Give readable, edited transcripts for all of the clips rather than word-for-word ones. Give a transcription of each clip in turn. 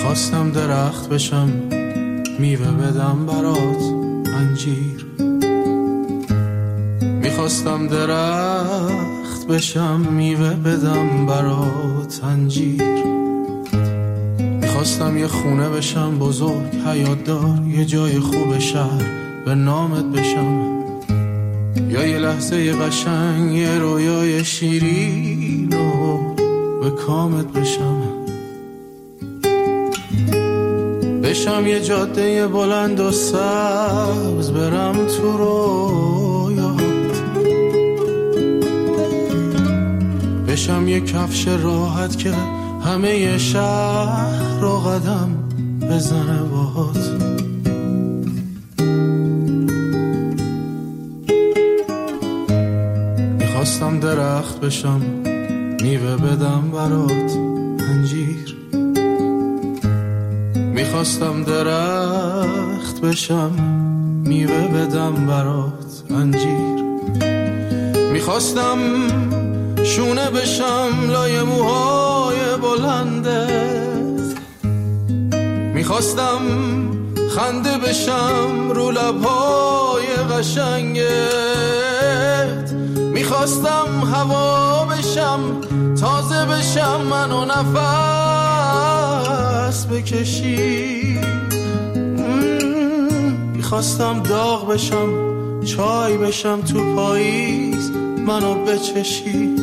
میخواستم درخت بشم میوه بدم برات انجیر، میخواستم درخت بشم میوه بدم برات انجیر، میخواستم یه خونه بشم بزرگ حیات دار، یه جای خوب شهر به نامت بشم، یا یه لحظه قشنگ یه رویای شیرین و به کامت بشم، بشم یه جاده بلند و سبز برم تو رویات، بشم یه کفش راحت که همه شهر رو قدم بزنه باهات، میخواستم درخت بشم میوه بدم برات انجیر، میخواستم درخت بشم میوه بدم برات انجیر، میخواستم شونه بشم لای موهای بلندت، میخواستم خنده بشم رو لبهای قشنگت، میخواستم هوا بشم تازه بشم منو نفس بکشی، میخواستم داغ بشم چای بشم تو پاییز منو بچشی،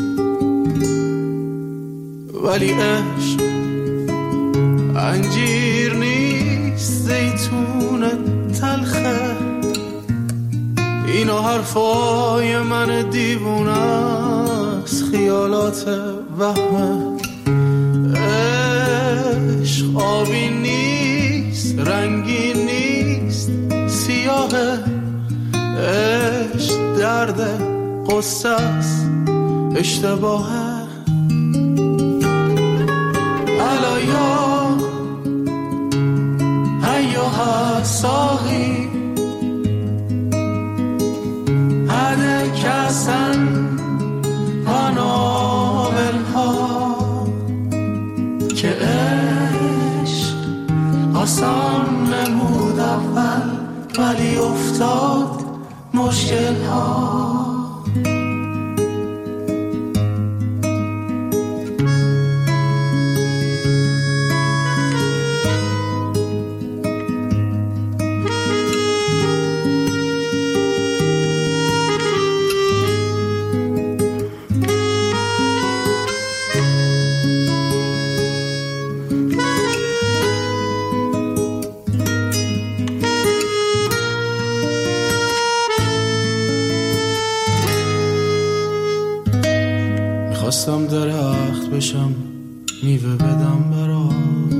ولی عشق انجیر نیست زیتون تلخه، اینا حرفای من دیوونه است خیالات وهمه، عشق آبی نیست رنگی نیست سیاهه، عشق درد قصه است اشتباهه، الایا ایوها ساقی هده کسن قنابلها که عشق آسان نمود اول ولی افتاد مشکل ها. میخواستم درخت بشم میوه بدم براش،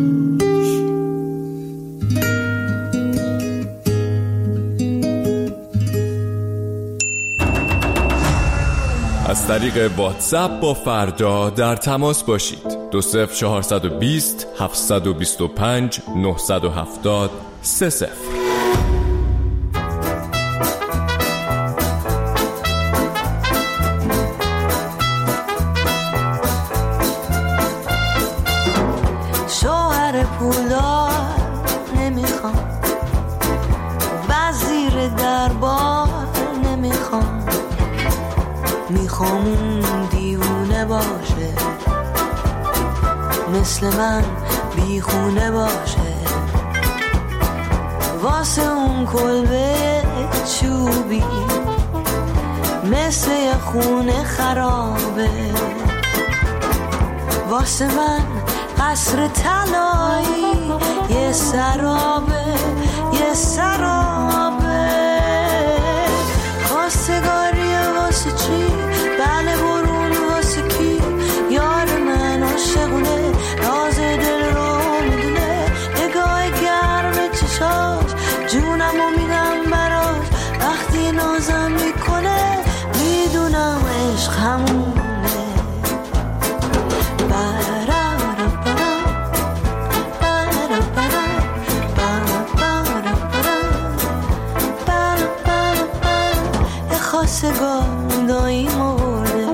از طریق واتساپ با فردا در تماس باشید. 20420 725 970 30. شوهر پولدار نمیخوام، وزیر دربار نمیخوام، میخوام اون دیوونه باشه مثل من بیخونه باشه، واسه اون کلبه چوبی مثل یه خونه خرابه، واسه من قصر طلایی یه سرابه یه سرابه، خواستگاریه واسه چی؟ بله برون واسه کی؟ یار من عاشقونه راز دل رو میدونه، نگاه گرم چشاش جونمو میدم براش، وقتی نازم میکنه میدونم عشق همونه. خواستگار داییمو برده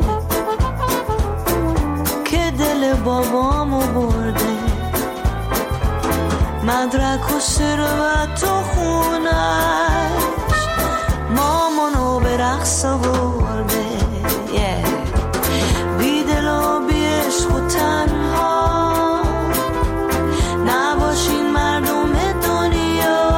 که دل بابامو برده، مدرک و ثروت و خونش مامانو به رقص آورده بی دل و بی عشق و تنها نباشین مردم دنیا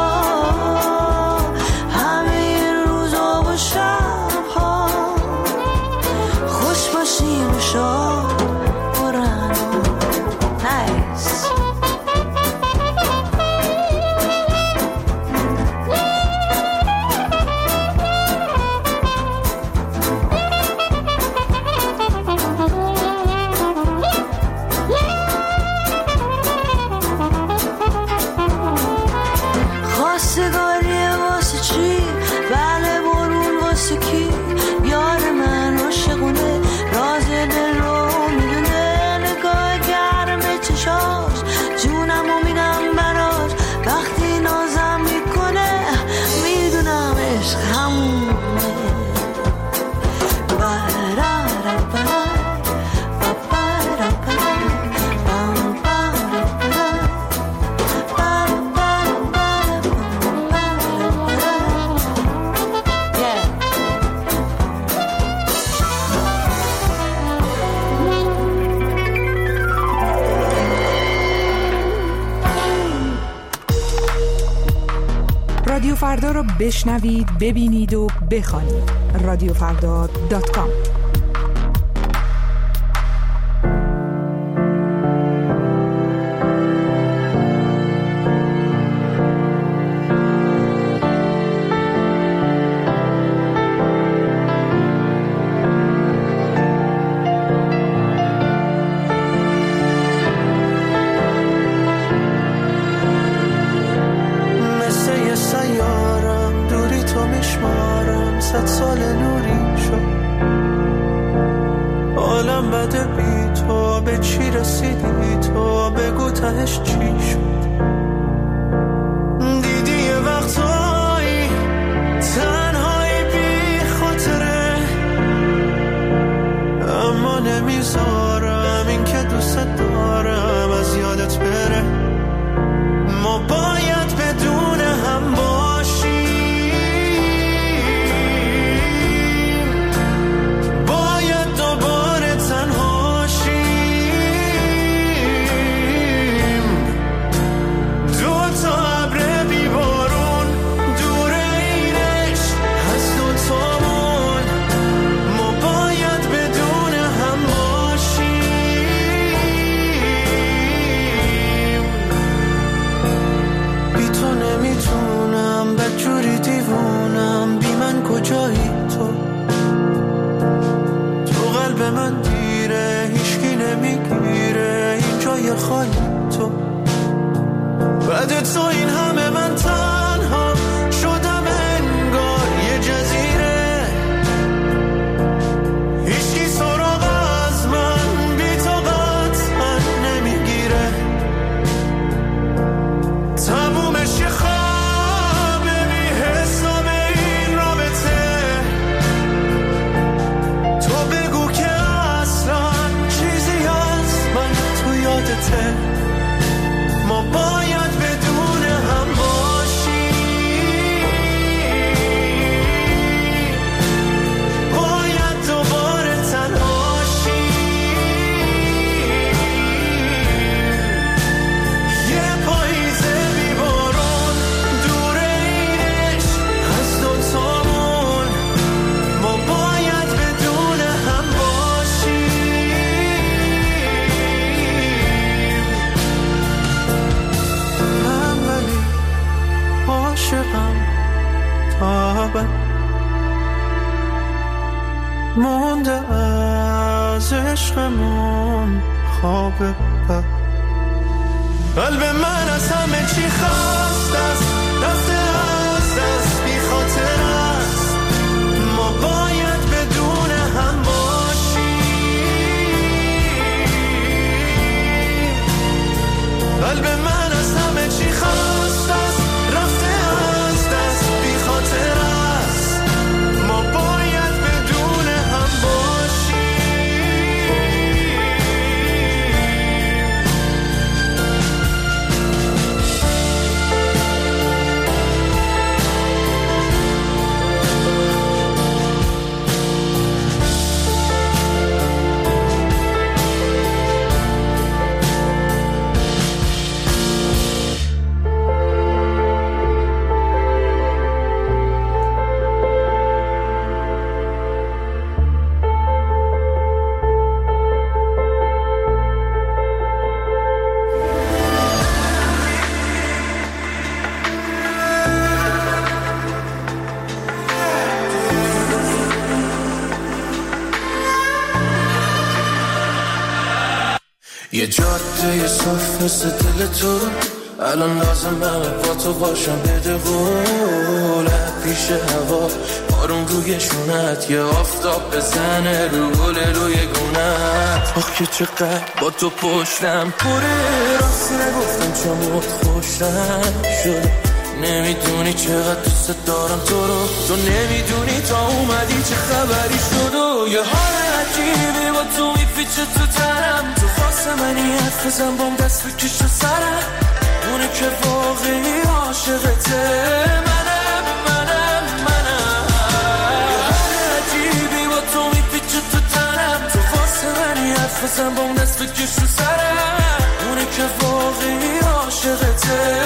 همه روزا و شبها خوش باشین و شاد برن نایس. رادیو فردا رو بشنوید، ببینید و بخوانید. رادیوفردا.com. مونده از عشقمون خواب بد قلب من از همه چی خواست است رفته از دست بی خاطر است ما باید بدون هم باشیم قلب من از همه چی خواست است رفته از دست بی خاطر است ما باید بدون هم باشیم یه جاده صاف مثل دل تو، الان لازمه با تو باشم بده قولت پیش هوا، بارون روی شونت، یه آفتاب بزنه رو گل روی گونت. آخ که چقدر با تو پشتم پره، راستی نگفتم چمت خوشم شده. نمیدونی چقدر دوست دارم تو رو، تو نمیدونی تا اومدی چه خبری شد. و یه حال عجیبی با تو میپیچه تو تنم، تو واسه منی حرف بزن بام دست بکش تو سرم، اونه که واقعی عاشقته. منم یه حال عجیبی با تو میپیچه تو تنم، تو واسه منی حرف بزن بام دست بکش تو سرم، اونه که واقعی عاشقته.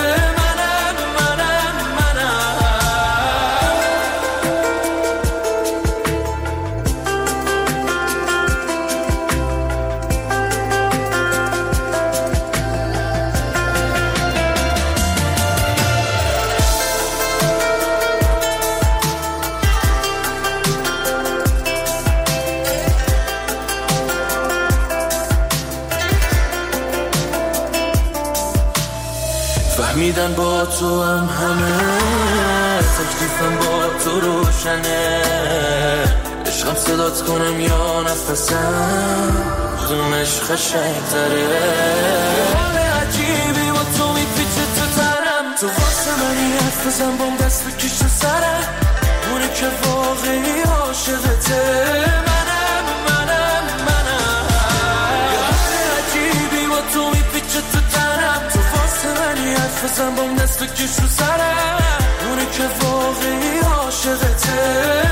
فهمیدن با تو هم همه، تکلیفم با تو روشنه. عشقم صدات کنم یا نفسم، کدومش قشنگ‌تره. حال عجیبی با تو میپیچه تو تنم، تو واسه منی حرف بزن بام دست بکش تو سرم، اونه که واقعی عاشقته. منم یه حال عجیبی با تو میپیچه تو تنم، تو واسه منی حرف بزن بام دست بکش تو سرم، اونه که واقعی عاشقته.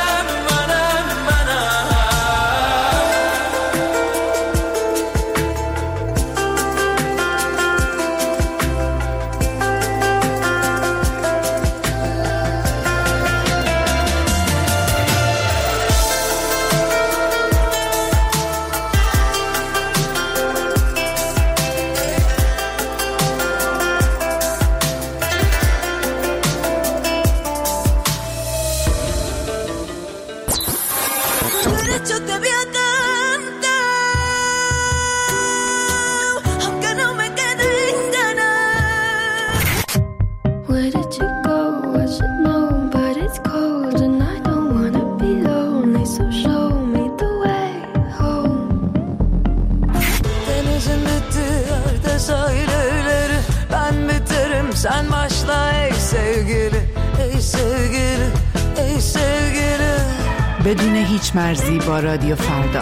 Sen başla ey sevgili, ey sevgili, ey sevgili. بدون هیچ مرزی با رادیو فردا.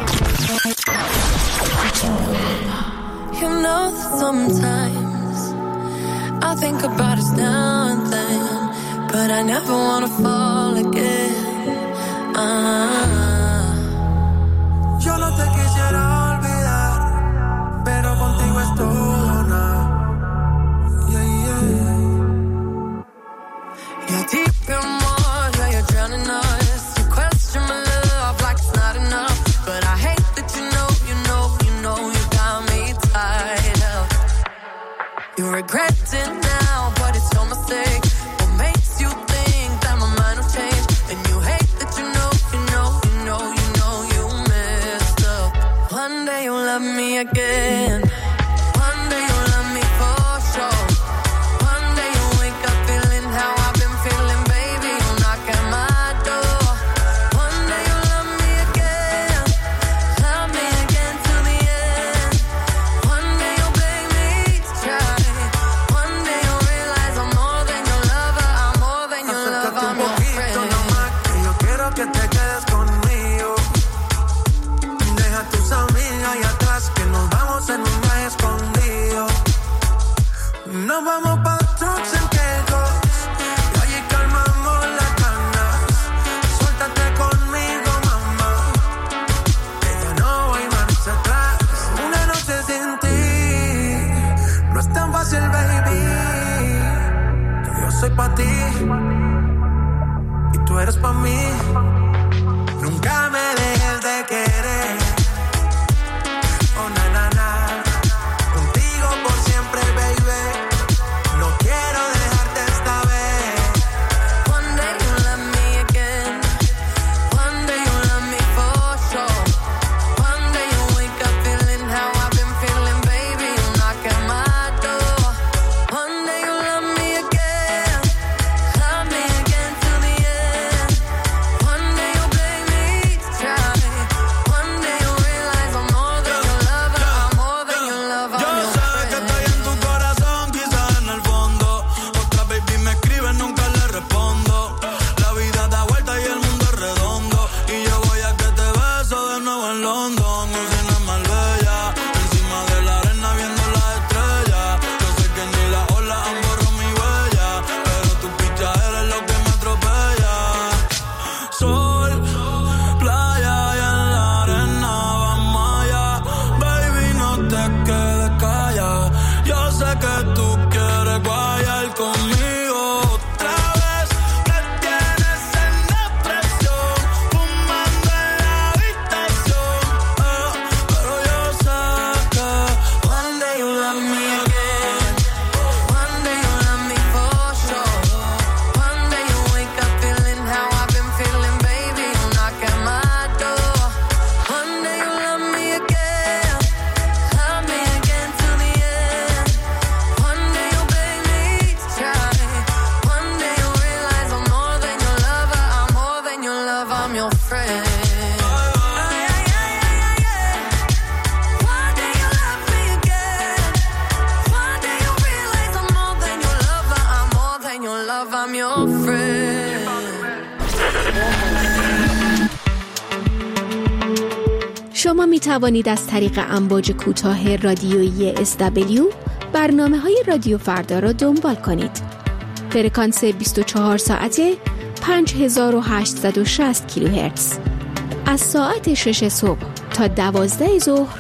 You know sometimes I think about us now and then, but I never wanna fall again. Yo no te quisiera olvidar, pero contigo es todo nada. You're deep in more, yeah, you're drowning us. You question my love like it's not enough, but I hate that you know you got me tied up. You regret it now, but it's your mistake. What makes you think that my mind will change? And you hate that you know you messed up. One day you'll love me again. One day you'll love me for sure. One day you'll wake up feeling how I've been feeling, baby. You'll knock at my door. One day you'll love me again till the end. One day you'll beg me to try. One day you'll realize I'm more than your lover, I'm more than your lover, I'm your friend. No más que yo quiero que te quedes conmigo. Deja tus amigas y atrás, que nos vamos en un viaje escondido. Nos vamos pa' trucks en Quejos, y allí calmamos las ganas. Suéltate conmigo, mamá, que ya no hay marcha atrás. Una noche sin ti no es tan fácil, baby. Que yo soy pa' ti y tú eres pa' mí. Nunca me dejes de querer. Oh, na, na, na. Contigo por siempre, baby. No quiero dejarte esta vez. One day you'll love me again. One day you'll love me for sure. One day you'll wake up feeling how I've been feeling, شما می توانید از طریق امواج کوتاه رادیویی SW برنامه‌های رادیو فردا را دنبال کنید. فرکانس 24 ساعته 5860 کیلوهرتز. از ساعت 6 صبح تا 12 ظهر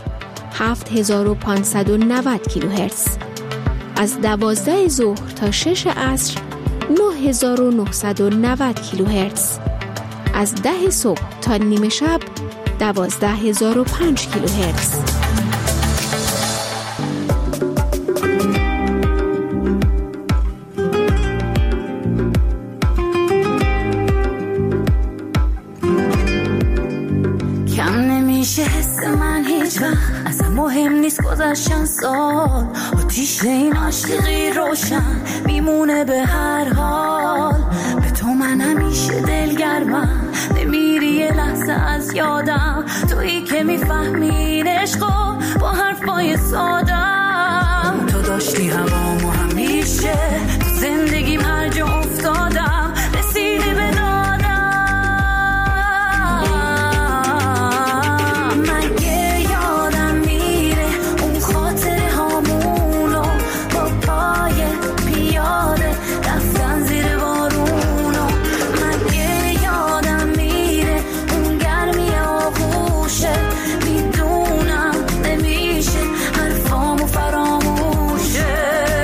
7590 کیلوهرتز. از 12 ظهر تا 6 عصر 9990 کیلوهرتز. از 10 صبح تا نیمه شب 12005 کیلوهرتز. کم نمیشه حس من هیچ وقت، اصلا مهم نیست گذشتن سال، آتیش این عاشقی روشن میمونه به هر حال. به تو من همیشه دلگرمم، نمیری یه لحظه از یادم، تویی که میفهمین عشقو با حرفای سادم. تو داشتی هوامو همیشه، تو زندگیم هر جا افتادم رسیدی به دادم. مگه یادم میره اون خاطره هامونو با پای پیاده رفتن زیر بارونو. مگه یادم میره اون گرمی آغوشه، میدونم نمیشه حرفامو فراموشه.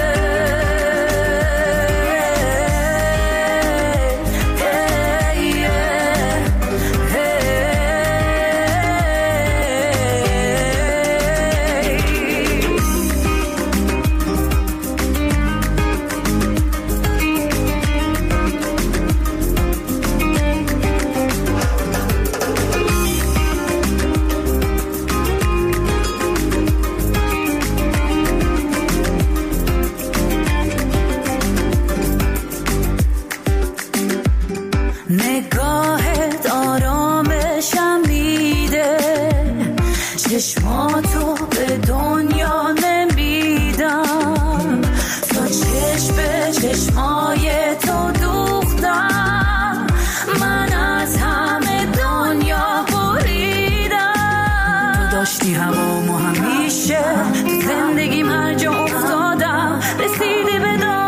نگاهت آرامشم میده، چشماتو به دنیا نمیدم، تا چشم به چشمای تو دوختم، من از همه دنیا بریدم. تو داشتی هوامو همیشه، زندگیم هر جا افتادم رسیدی به دادم.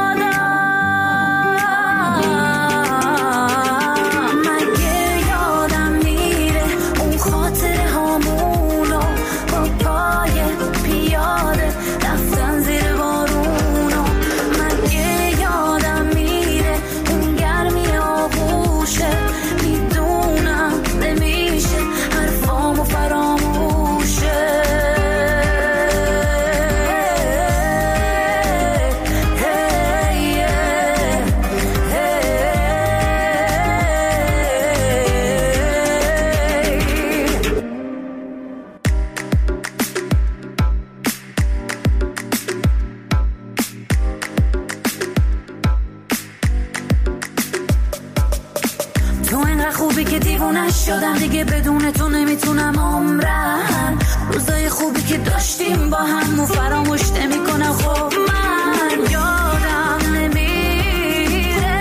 شدم دیگه بدون تو نمیتونم عمرم، روزای خوبی که داشتیم با هم فراموش نمیکنم. خب من یادم نمیره،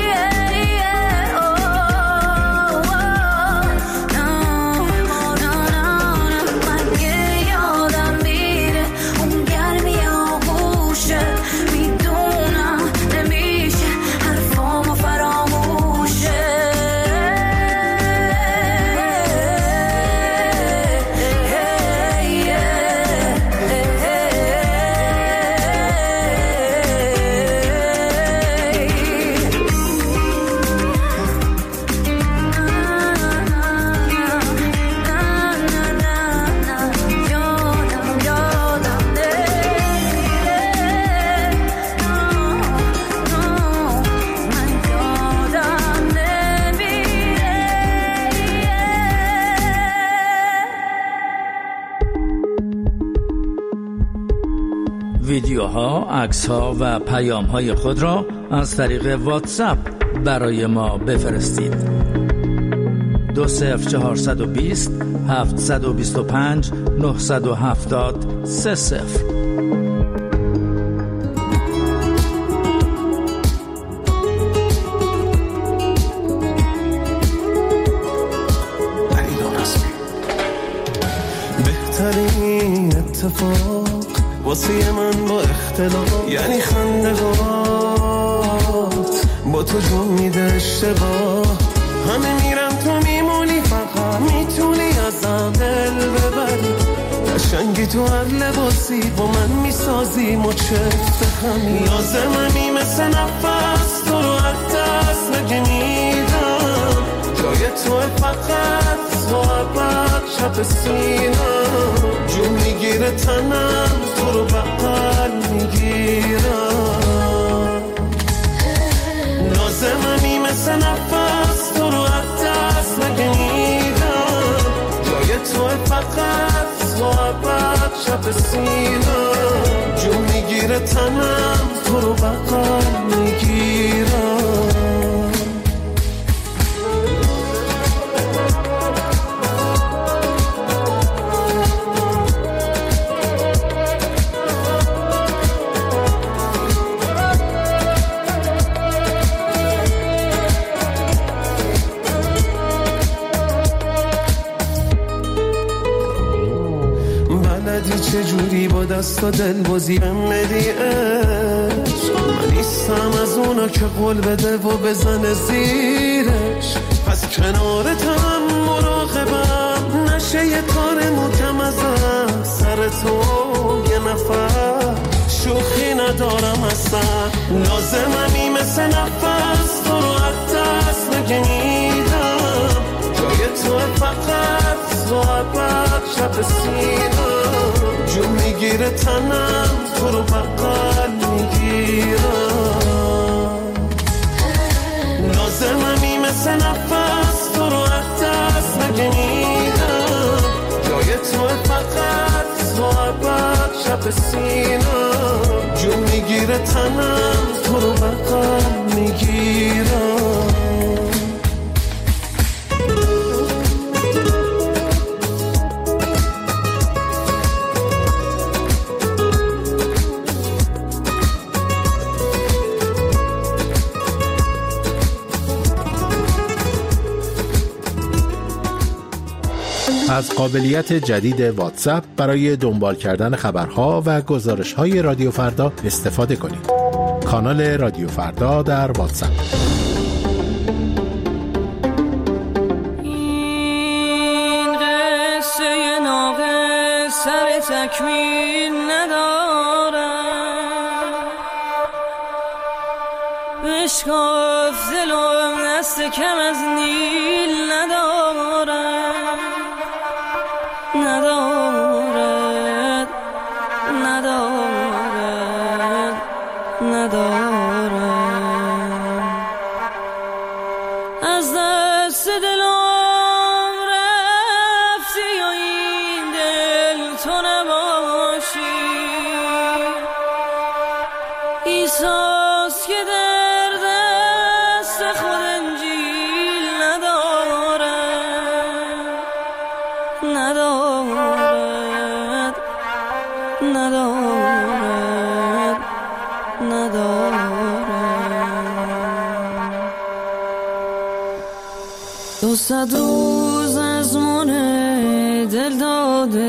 مگه یادم میره اون گرمی آغوشه، میدونم نمیشه حرفامو فراموشه. ویدیوها، عکس‌ها و پیام‌های خود را از طریق واتساپ برای ما بفرستید. 20420 725 970 30. با اختلاف، یعنی خنده با تو جون میده اشتباه. همه میرن تو میمونی، فقط میتونی ازم دل ببری. قشنگی تو هر لباسی با من میسازی مچفت خمی. لازممی مثل نفس تو رو از دست نگمیدم. جای توه فقط تو عبد شب سینم. جون میگیره تنم تو رو بغل میگیرم. لازممی مثل نفس تو رو از دست نگمیدم. جای توه فقط تو عبد شب سینم. جون میگیره تنم تو رو بغل میگیرم. چجوری با دست و دل بازی بدی عشق. من نیستم از اونا که قول بده و بزنه زیرش. پس کنارتم مراقبم نشه یه کار محکم ازم. سر تو یه نفر شوخی ندارم اصلا. لازممی مثل نفس تو رو از دست نگمیدم. جای تو فقط تو عبد شب سینم. جون میگیره تنم تو رو بغل میگیرم. لازممی مثل نفس تو رو از دست نگمیدم. جای تو فقط تو عبد شب سینم. جون میگیره تنم تو رو بغل میگیرم. از قابلیت جدید واتساپ برای دنبال کردن خبرها و گزارش‌های رادیو فردا استفاده کنید. کانال رادیو فردا در واتساپ. این قصه ناقص سر تکمیل نداره. بشکاف دلم دست کم از نیل نداره. ندارد ندارد ندارد. از دست دلم رفتی و این دل تو نباشی. ایساس که در دست خود انجیل ندارد. ندارد ندارد ندارد. 200 روز از من دل داده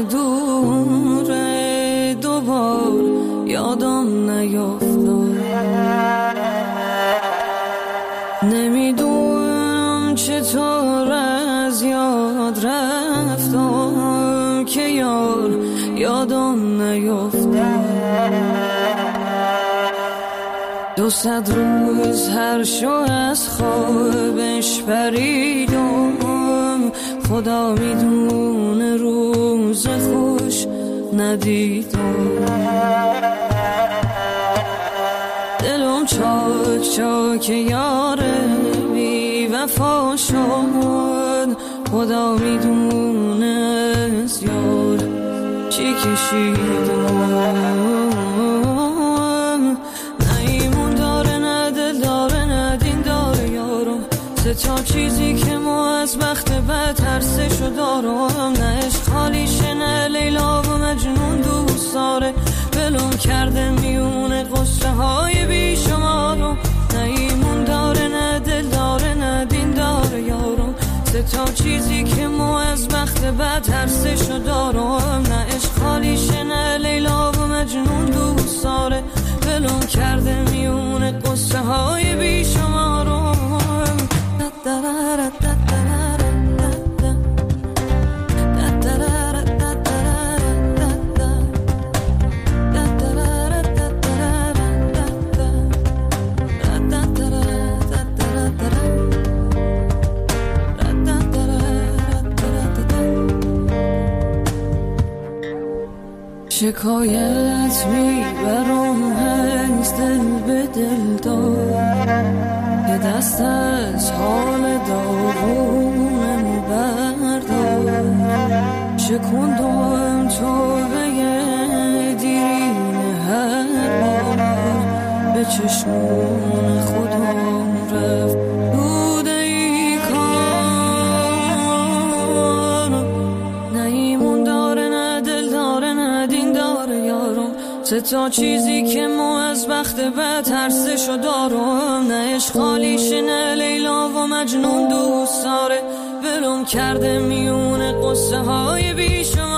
دوره. دوبار یادم نیفتاد. نمیدونم چطور از یاد رفتم که یادم نیفتاد. 200 روز هر شو از خوابش پریدم. خدا میدونه روز خوش ندیدم. دلم چاک چاک یاره بی وفا شد. خدا میدونه زیاد چی کشیدم. نیمون داره نه دل داره نه دین داره یارم. سه تا چیزی که ما از بخت بد ترسشو دارم. نه عشق خالیشه نه لیلا و مجنون دوست داره. بلوم کرده میونه قصه های بی شمارم. نه ایمون داره نه دل داره نه دین داره یارم. سه تا چیزی که ما از بخت بد ترسشو دارم. نه عشق خالیشه نه لیلا و مجنون دوست داره، ولم کرده میونه قصه های بیشمارم. شکایت میبرم هنز دل به دل دار، یه دست از حال داغونم بردار. شکندم تو به دیرین هر بار، به چشمون خودم رفت دوده ای کار. نه ایمون داره نه دل داره نه دین داره یارم، سه تا چیزی که ما از بخت بد ترسشو دارم. نه عشق خالیشه نه لیلا و مجنون دوست داره، ولم کرده میونه قصه های بیشم.